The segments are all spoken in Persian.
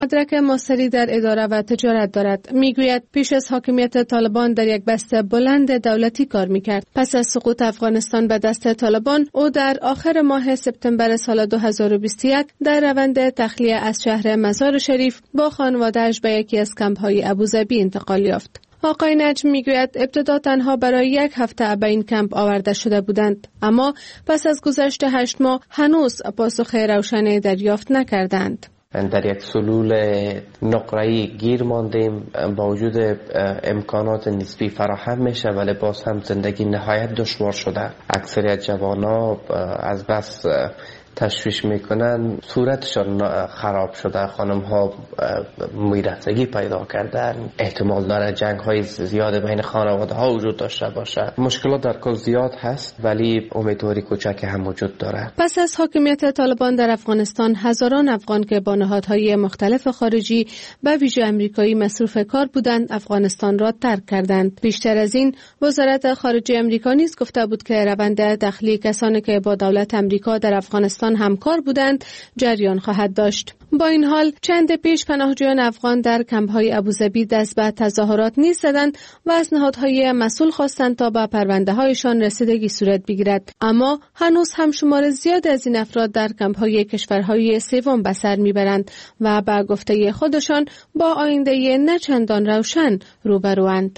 مدرک ماستری در اداره و تجارت دارد. میگوید پیش از حاکمیت طالبان در یک بسته بلند دولتی کار میکرد. پس از سقوط افغانستان به دست طالبان، او در آخر ماه سپتامبر سال 2021 در روند تخلیه از شهر مزار شریف با خانواده‌اش به یکی از کمپ‌های ابوظبی انتقال یافت. آقای نجم میگوید ابتدا تنها برای 1 هفته به این کمپ آورده شده بودند، اما پس از گذشت 8 ماه هنوز پاسخ روشنی دریافت نکردند. در یک سلول نقره‌ای گیر ماندیم، با وجود امکانات نسبی فراهم میشه ولی باز هم زندگی نهایت دشوار شده. اکثریت جوانا از بس تشویش میکنن صورتشان خراب شده، خانم ها میرفتگی پیدا کردن، احتمال داره جنگ های زیاد بین خانواده ها وجود داشته باشه. مشکلات در کل زیاد هست ولی امیدواری کوچک هم وجود داره. پس از حاکمیت طالبان در افغانستان، هزاران افغان که با نهادهای مختلف خارجی به ویژه امریکایی مصروف کار بودند افغانستان را ترک کردند. بیشتر از این، وزارت خارجه امریکا نیز گفته بود که روند تخلیه کسانی که با دولت امریکا در افغانستان همکار بودند جریان خواهد داشت. با این حال چند پیش پناهجویان افغان در کمپ‌های ابوظبی دست به تظاهرات نیز زدند و از نهادهای مسئول خواستند تا به پرونده‌هایشان رسیدگی صورت بگیرد، اما هنوز هم شمار زیاد از این افراد در کمپ‌های کشورهای سوم به سر میبرند و به گفته خودشان با آینده نه چندان روشن روبروند.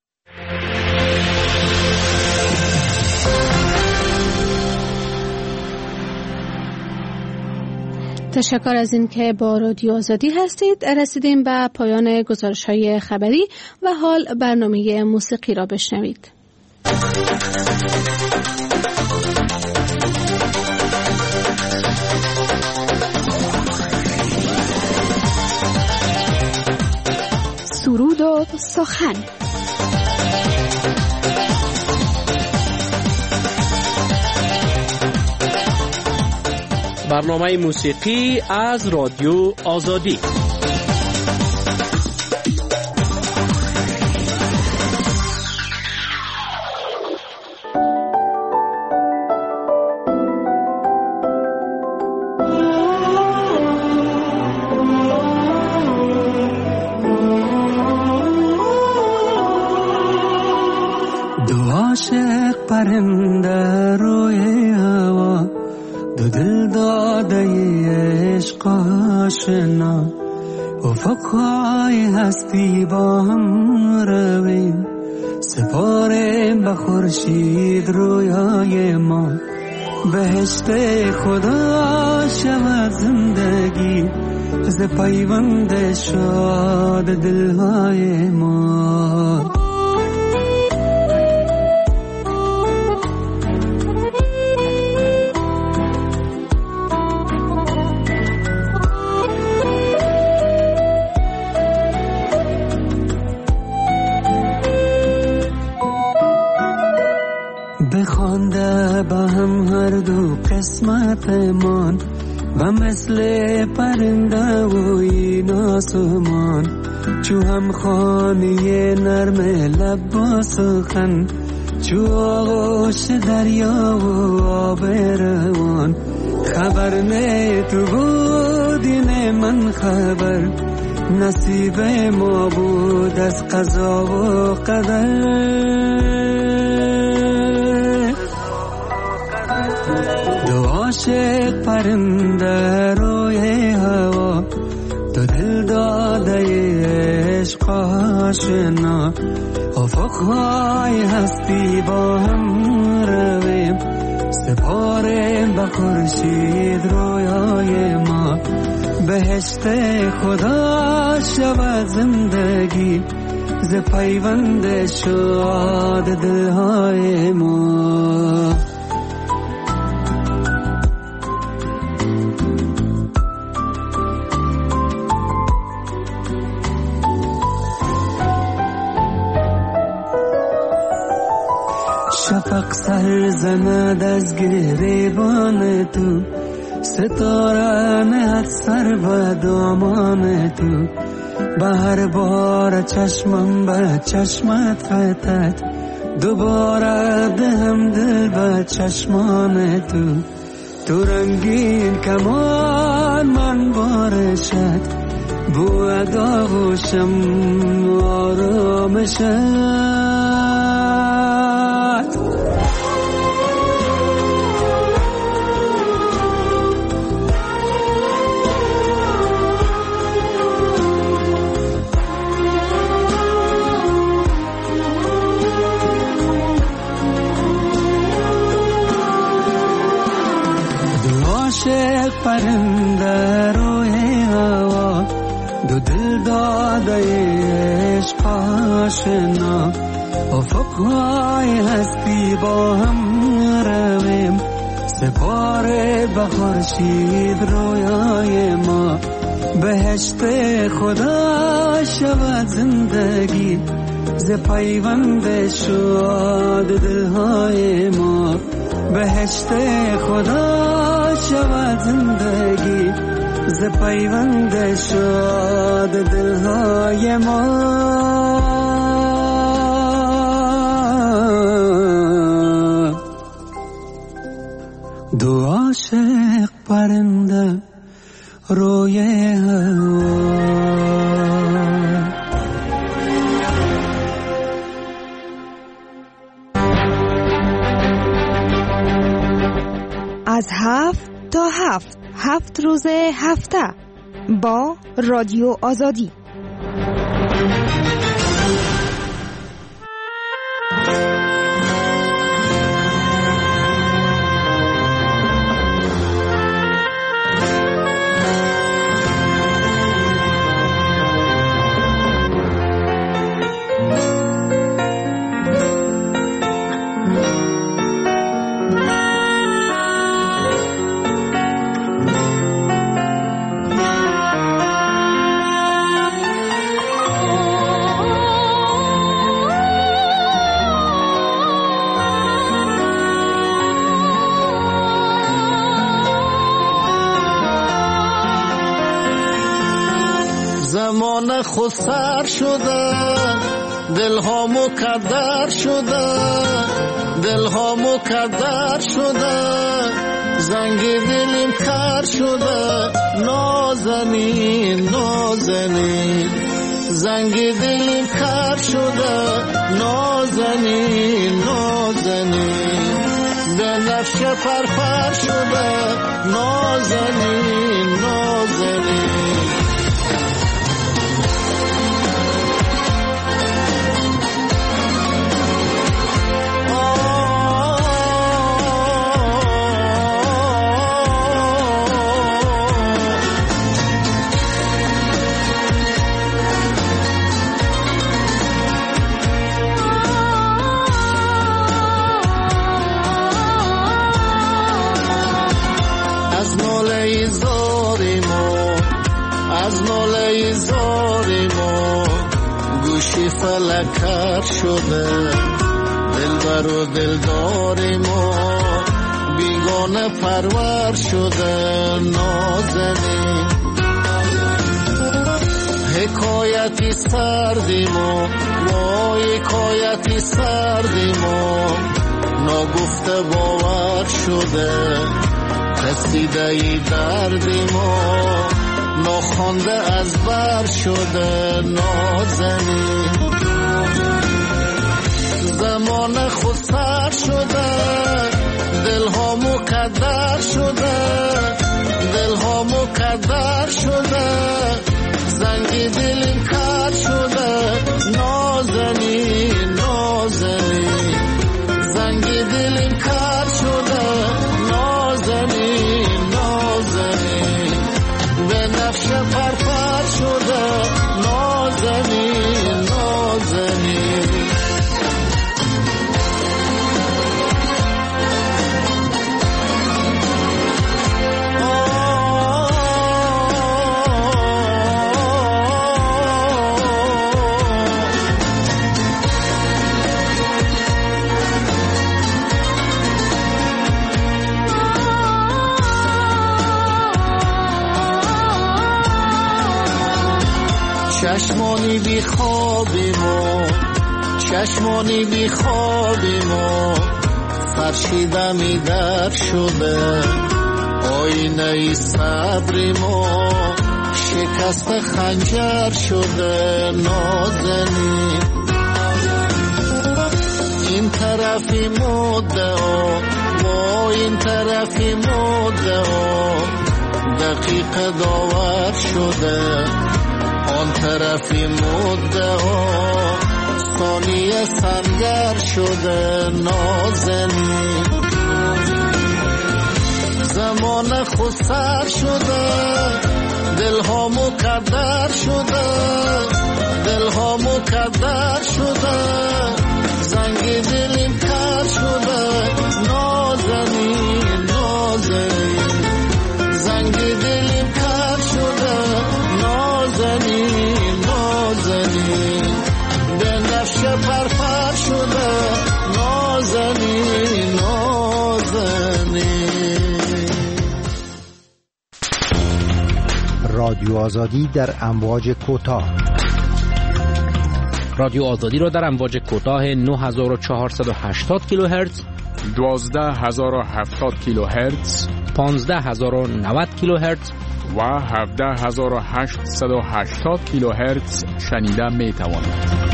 تشکر از این که با رادیو آزادی هستید. رسیدیم به پایان گزارش‌های خبری و حال برنامه موسیقی را بشنوید. سرود و سخن. برنامه موسیقی از رادیو آزادی. دو عاشق پرنده روی هوا، دو دل داده عشق آشنا، افقهای هستی با هم رویم، سپاریم به خورشید رویای ما. بهشت خدا شود زندگی ز پیوند شاد دلهای ما. بخوانده با هم هر دو قسمتمان و مثل پرنده و این آسمان، چو هم خانه نرم لب با سخن، چو آغوش دریا و آب روان. خبر نه تو بودی نه من خبر، نصیب ما بود از قضا و قدر. دو عاشق پرنده روی هوا، دو دل داده عشق آشنا، افقهای هستی با هم رویم، سپاریم به خورشید رویای ما. بهشت خدا شود زندگی ز پیوند شاد دلهای ما. شفق سر زند از گریبان تو، ستاره نهد سر به دامان تو. به هر بار چشمم به چشمت فتد، دوباره دهم دل به چشمان تو. تو رنگین کمان من بارشت، بو اداغوشم آرامشت عاشق پرنده روی هوا دو دل داده عشق آشنا افقهای هستی با هم رویم سپاره به خورشید رویای ما بهشت خدا شود زندگی ز پیوند شاد دلهای ما بهشت خدا شود زندگی ز پیوند شاد دلهای ما دو عاشق پرنده روی هوا از 7 تا 7 روز هفته با رادیو آزادی. زمان خود سر شده دلها مکدر شده دلها مکدر شده زنگ دلیم کر شده نازنین نازنین زنگ دلیم کر شده نازنین نازنین به نفش پرپر شده نازنین نازنین از ناله زاری ما گوشی فلکر شده دلبر و دلداری ما بیگانه پرور شده نازنین حکایتی سردی ما وای حکایتی سردی ما ناگفته باور شده رسیده ای دردی ما ناخوانده از بر شده نازنین زمان خود سر شده دلها مکدر شده دلها مکدر شده زنگ دلیم کر شده نازنین نازنین زنگ دلیم کر شده نازنین نازنین به نفش پرپر شده نازنین نازنین چشمانی بی خوابیم و چشمانی بی خوابیم و فرشیدمی در شده آینه ای صبریم و شکست خنجر شده نازنین. این طرفی مدعا و این طرفی مدعا، دقیقه داور شده آن طرفی مدعا، ثانیه سنگر شده نازنین. زمان خود سر شده، دلها مکدر شده، دلها مکدر شده، زنگ دلیم کر شده نازنین نازنین، زنگ دلیم کر شده نازنین نازنین، به نفش پرپر شده نازنین نازنین. رادیو آزادی در امواج کوتاه. رادیو آزادی را در امواج کوتاه 9480 کیلوهرتز، 12070 کیلوهرتز، 15090 کیلوهرتز و 17880 کیلوهرتز شنیده می توانید.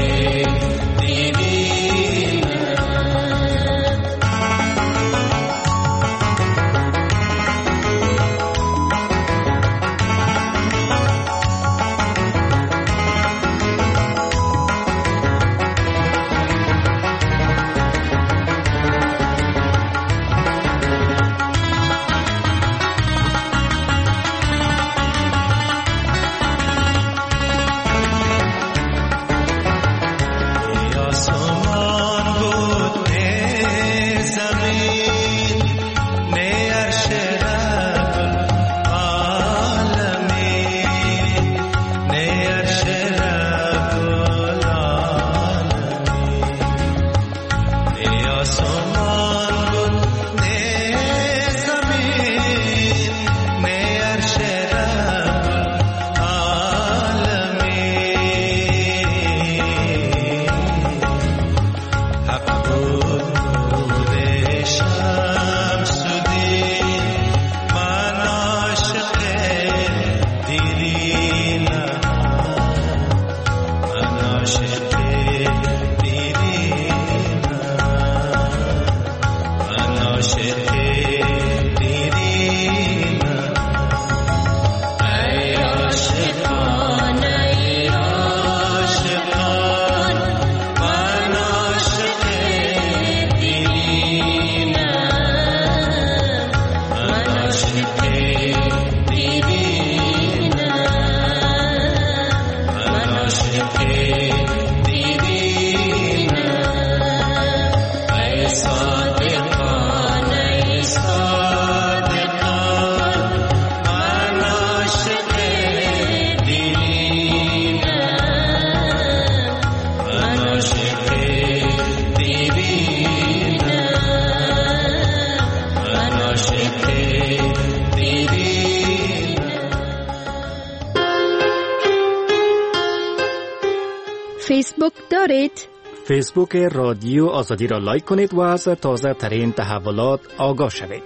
فیسبوک دارید؟ فیسبوک رادیو آزادی را لایک کنید و از تازه ترین تحولات آگاه شوید.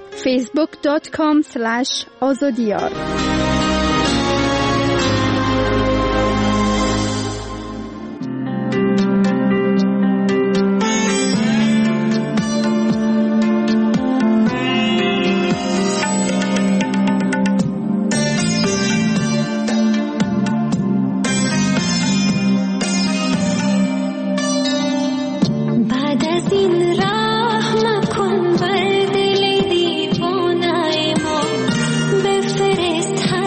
facebook.com/azadiyar بفرست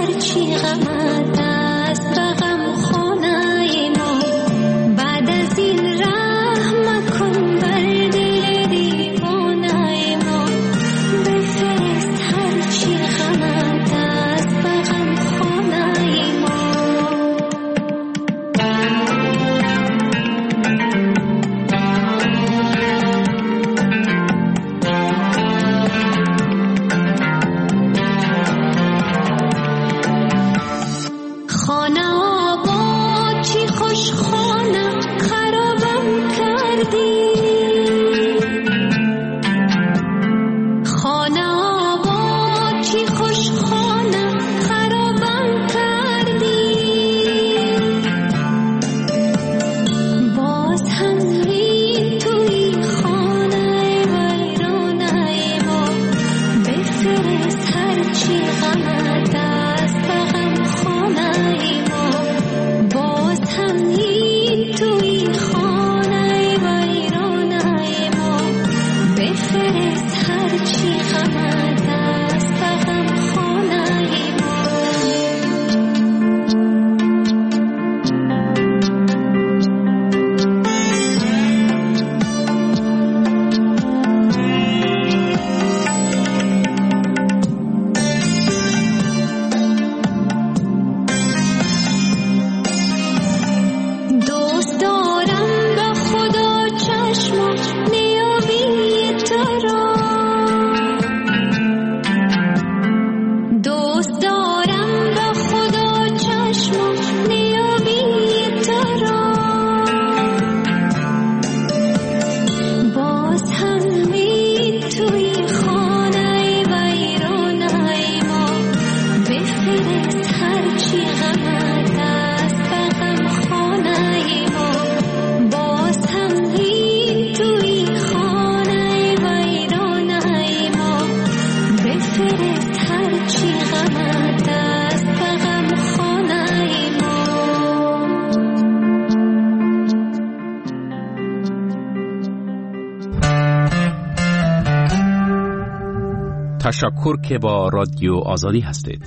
تشکر که با رادیو آزادی هستید.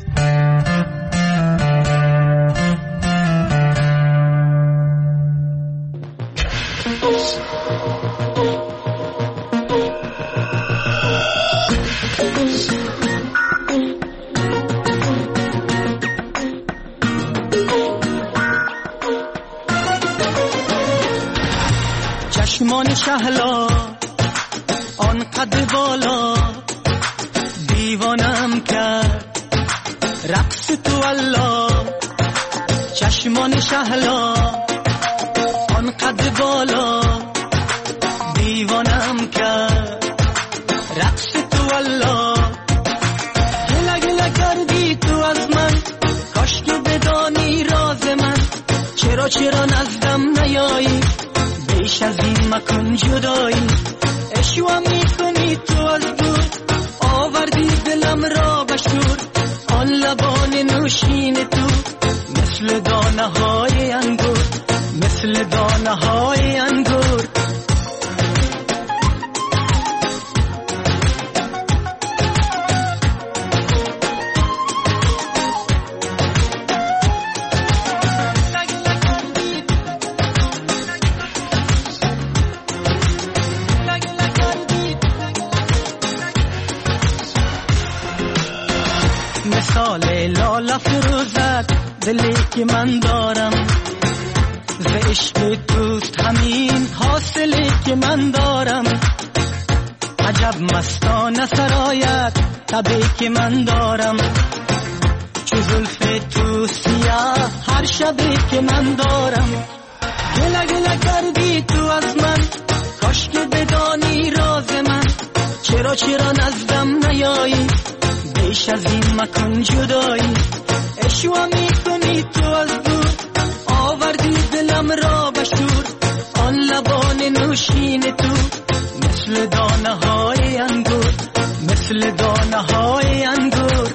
چشمان شهلا آن قد بالا دیوانم کرد رقص تو الله. چشمان شهلا آن قد بالا دیوانم کرد رقص تو الله. گله گله کردی تو از من، کاش که بدانی راز من. چرا نزدم نیایی، بیش از این مکن جدایی. اشوا میکنی تو از دور، آوردی دلم را بشور. آن لبان نوشین تو مثل دانه های انگور، مثل دانه های انگور. مثال لاله فروزد دلی که من دارم، ز عشق توست همین حاصلی که من دارم. عجب مستانه سرایت تبی که من دارم، چو زلف تو سیاه هر شبی که من دارم. گله گله کردی تو از من، کاش که بدانی راز من. چرا نزدم نیایی، بیش از این مکن جدایی. اشوا میکنی تو از دور، آوردی دلم را بشور. آن لبان نوشین تو مثل دانه های انگور، مثل دانه های انگور.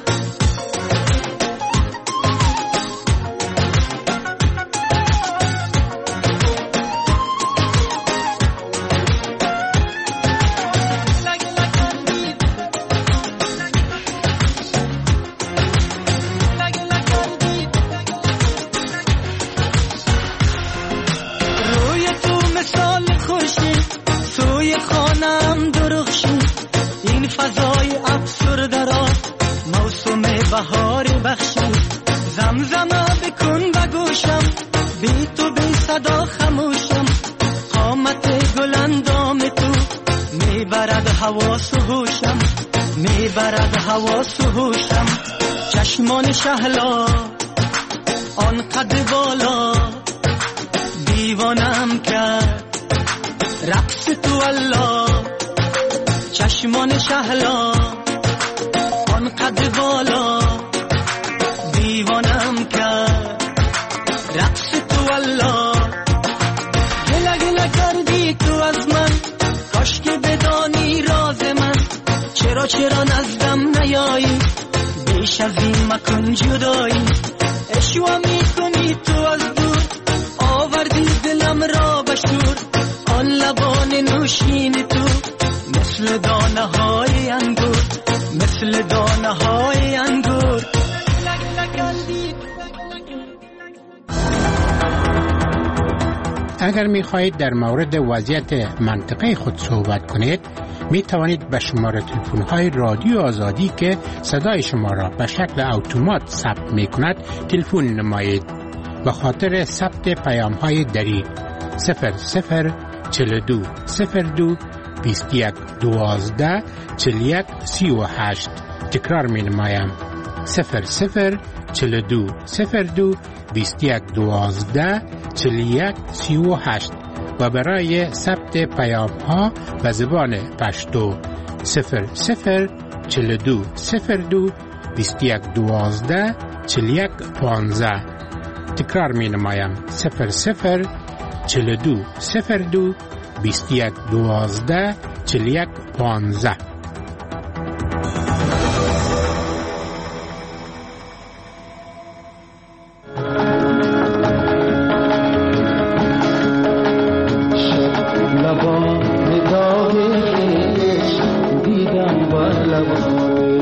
بهاری بخشی زمزمه بکن بگوشم، بی تو بی صدا خموشم. قامت گل اندام تو میبرد حواس و هوشم، میبرد حواس و هوشم. چشمان شهلا آن قد بالا دیوانم کرد رقص تو الله. چشمان شهلا آن قد بالا دیوانم کرد رقص تو الله. گله گله کردی تو از من، کاش که بدانی راز من. چرا نزدم نیایی، بیش از این مکن جدایی. اشوا میکنی تو از دور، آوردی دلم را بشور. آن لبان نوشین تو مثل دانه های انگور، مثل دانه های انگور. اگر می خواهید در مورد وضعیت منطقه خود صحبت کنید، می توانید به شماره تلفن های رادیو آزادی که صدای شما را به شکل اتومات ثبت می کند تلفن نمایید. به خاطر ثبت پیام های دری 0042 02 21 12 41 38. تکرار می نمایم 0042 02 21 12 41 38 و برای ثبت پیام ها به زبان پشتو 0042 02 21 12 41 15. تکرار می نمایم 0042 02 21 12 41 15. لبان داغ عشق دیدم بر لبان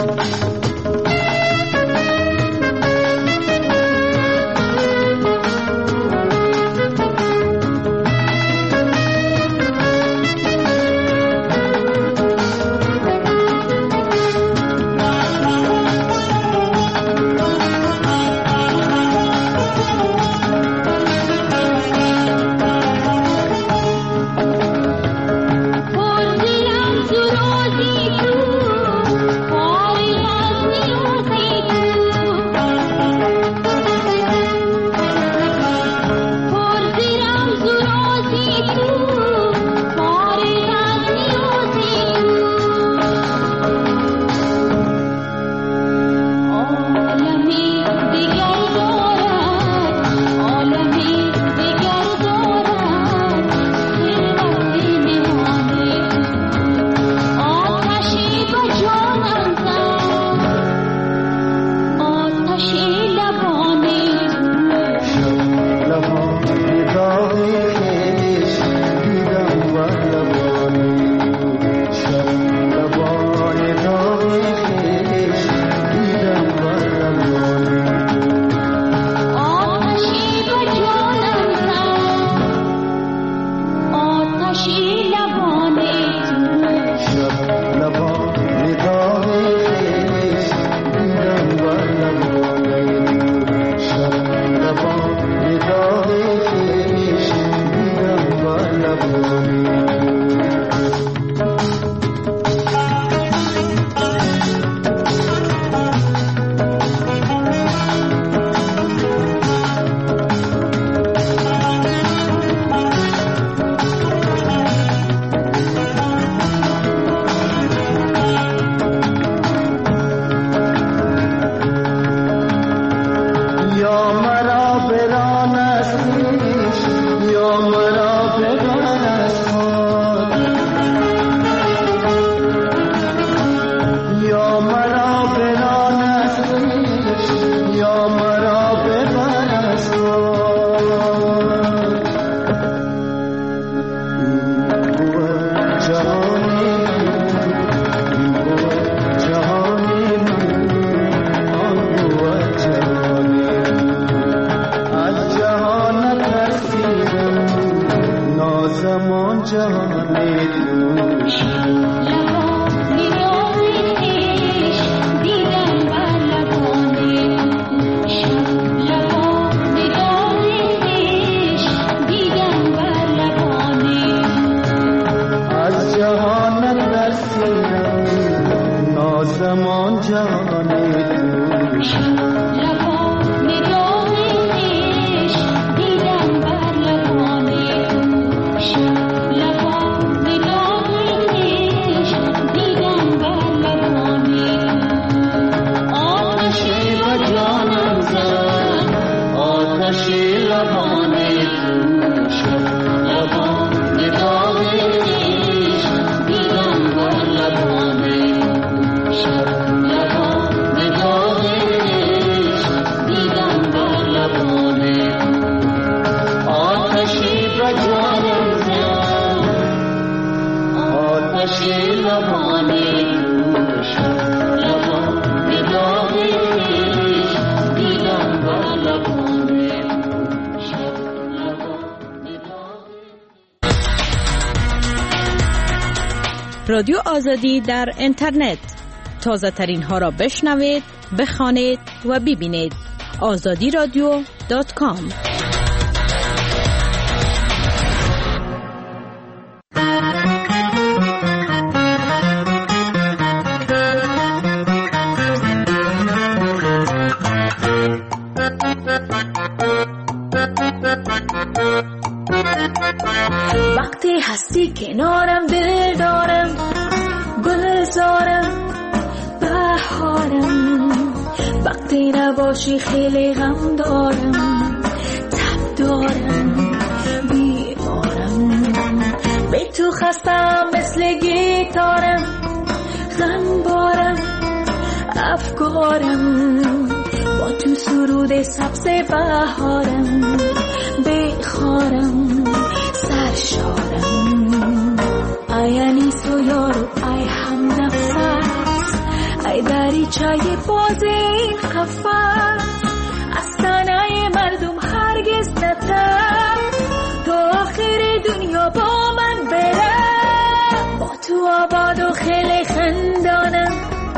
رادیو آزادی در اینترنت، تازه ترین ها را بشنوید، بخوانید و ببینید. azadiradio.com. وقتی هستی کنارم دل دارم، گلزارم بهارم. وقتی نباشی خیلی غم دارم، تب دارم بیمارم. به تو خستم مثل گیتارم، غم بارم افکارم. با تو سرود سبز بهارم، بخارم سرشارم. ای انیس و یارو، ای هم نفس، ای ای دریچه باز این قفس از تنه مردم هرگز نتر تا آخر دنیا با من بره با تو آباد و خیلی خندانم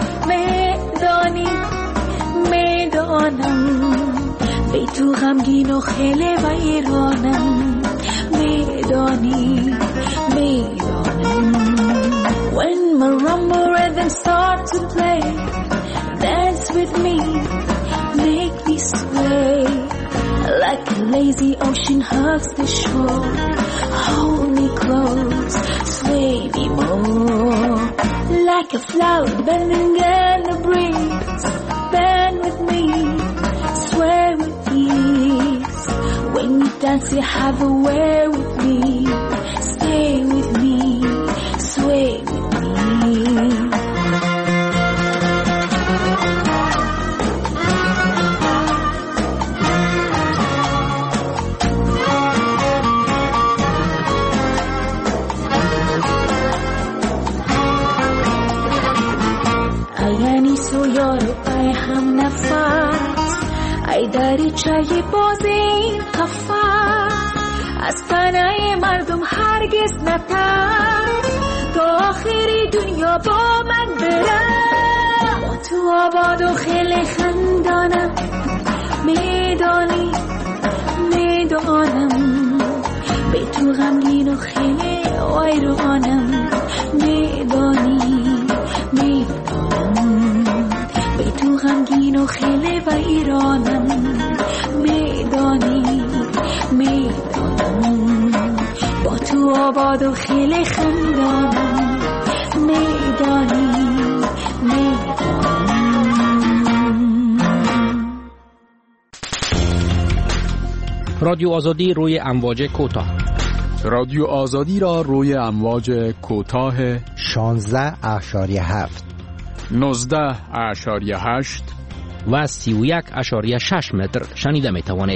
میدانم بی تو غمگین و خیلی ویرانم میدانم When marimba rhythm start to play dance with me make me sway like a lazy ocean hugs the shore hold me close sway me more like a flower bending in the breeze bend with me sway with ease when you dance you have a way with me stay with me sway with me ای هم نفس ای دریچه باز این قفس از تنه مردم هرگز نتر تا آخری دنیا با من بره با تو آباد و خیلی خندانم میدانم به تو غمگین و خیلی ویرانم میدانی به تو غمگین و خیلی ویرانم میدانی با تو آباد و خیلی خندانم میدانی رادیو آزادی روی امواج کوتاه. رادیو آزادی را روی امواج کوتاه 16.7 19.8 و 31.6 متر شنیده می توانید.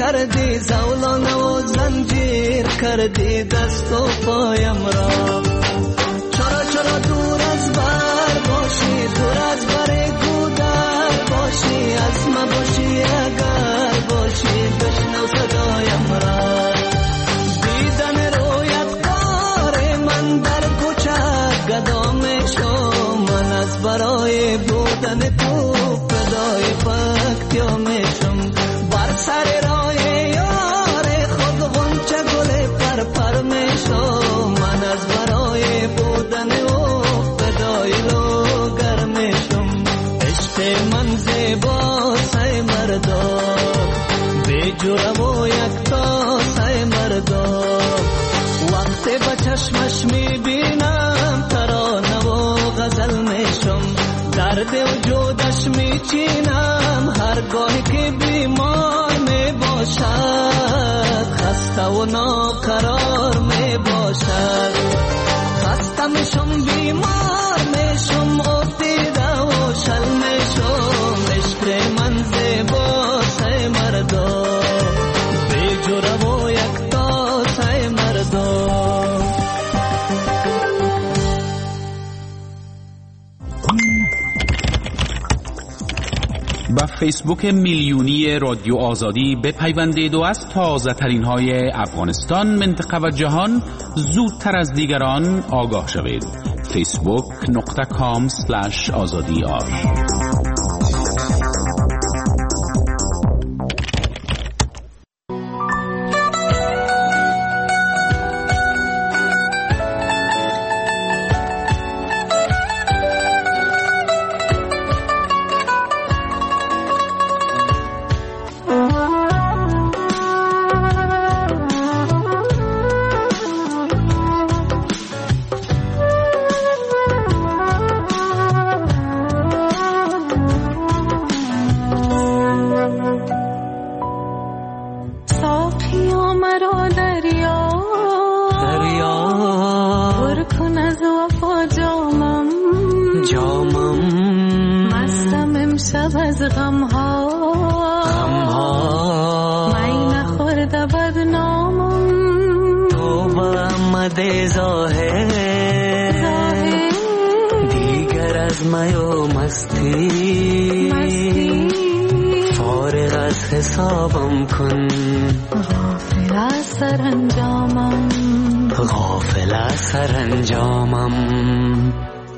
کردی زولانه و زنجیر کردی دست و پایم را چرا دور از بر باشی دور از بر گودر باشی از ما باشی اگر باشی بشنو صدایم را دیدن رویت کار من در کوچه گدام شو من از برای بودن تو فدای فکتیا میشم بر سر راه یار خود غنچه گل پر میشم من از برای بودن او فدای لوگر میشم عشق من زیبا سای مردا بی جرم و یکتا سای مردا وقتی با چشمش میبینم ترانه و غزل میشم درد وجودش میچینم هرگاهی که بیمار میباشد خسته و ناقرار میباشد خسته میشم بیمار میشم افتیده و شل میشم عشق من زیبا سای مردا بی جرم و یکتا سای مردا با فیسبوک میلیونی رادیو آزادی بپیوندید و از تازه ترین های افغانستان، منطقه و جهان زودتر از دیگران آگاه شوید. facebook.com/azadi.ar دیگر از میو مستی فارغ از حسابم کن غافل از سرانجامم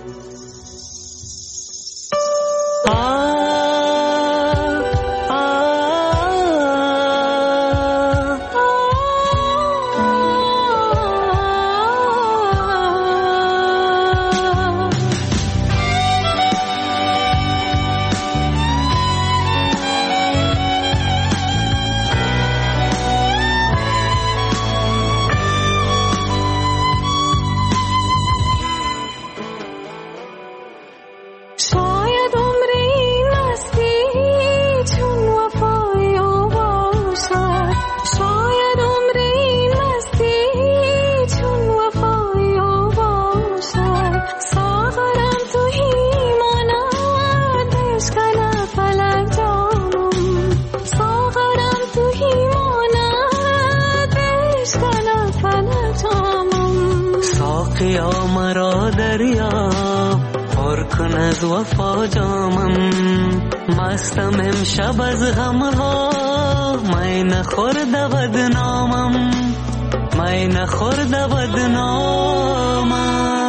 ساقیا مرا دریاب پر کن از وفا جامم مستم امشب از غمها می نخورده بدنامم می نخورده بدنامم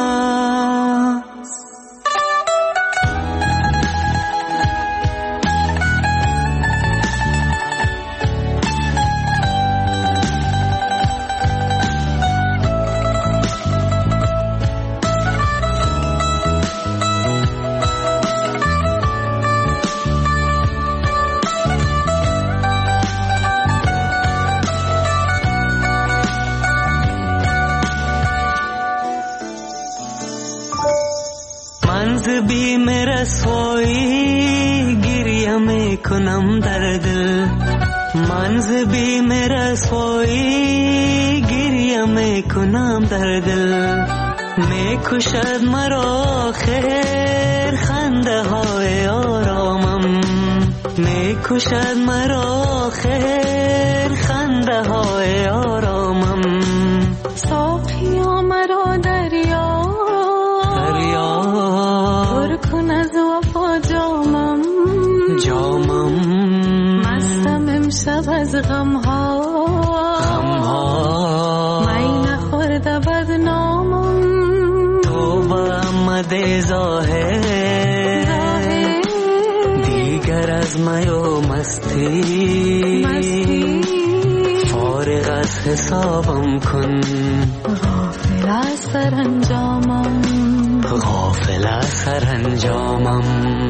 بیم رسوایی گریه میکنم در دل منز بیم رسوایی گریه میکنم در دل میکشد مرا خیر خنده های آرامم میکشد مرا خیر خنده های آرامم ساقیا مرا دریا پر کن از وفا جامم مستم امشب از غمها می نخورده بدنامم تو با آمده ظاهر دیگر از می و مستی فارغ از حسابم کن غافل از سرانجامم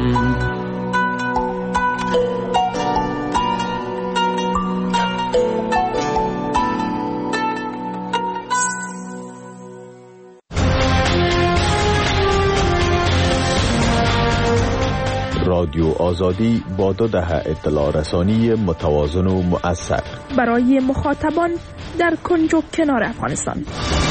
رادیو آزادی با 2 دهه اطلاع رسانی متوازن و مؤثر برای مخاطبان در کنج و کنار افغانستان.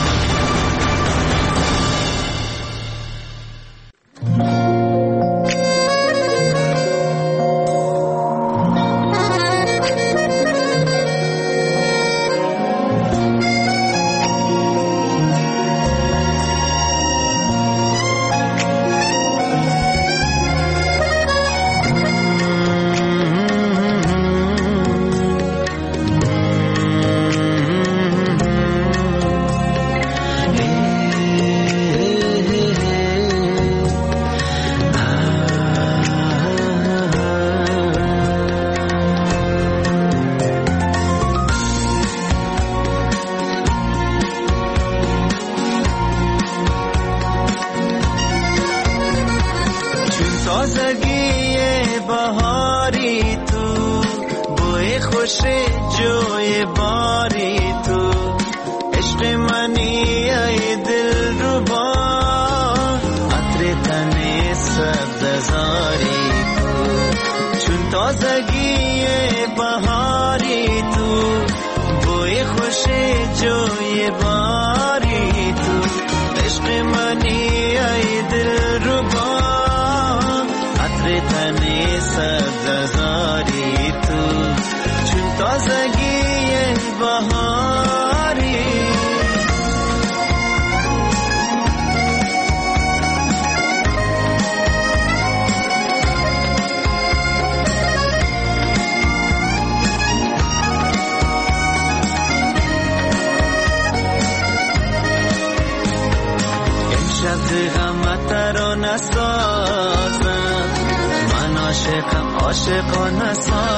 عاشقانه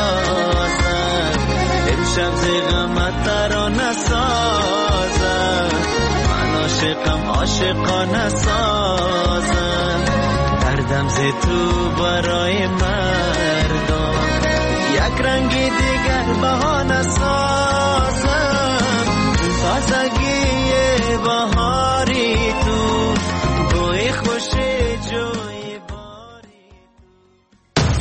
سازد امشب زیغمت ترانه سازد من عاشقانه سازد دردم ز تو برای مردم یک رنگی دیگر بهانه سازم تازگی بهانه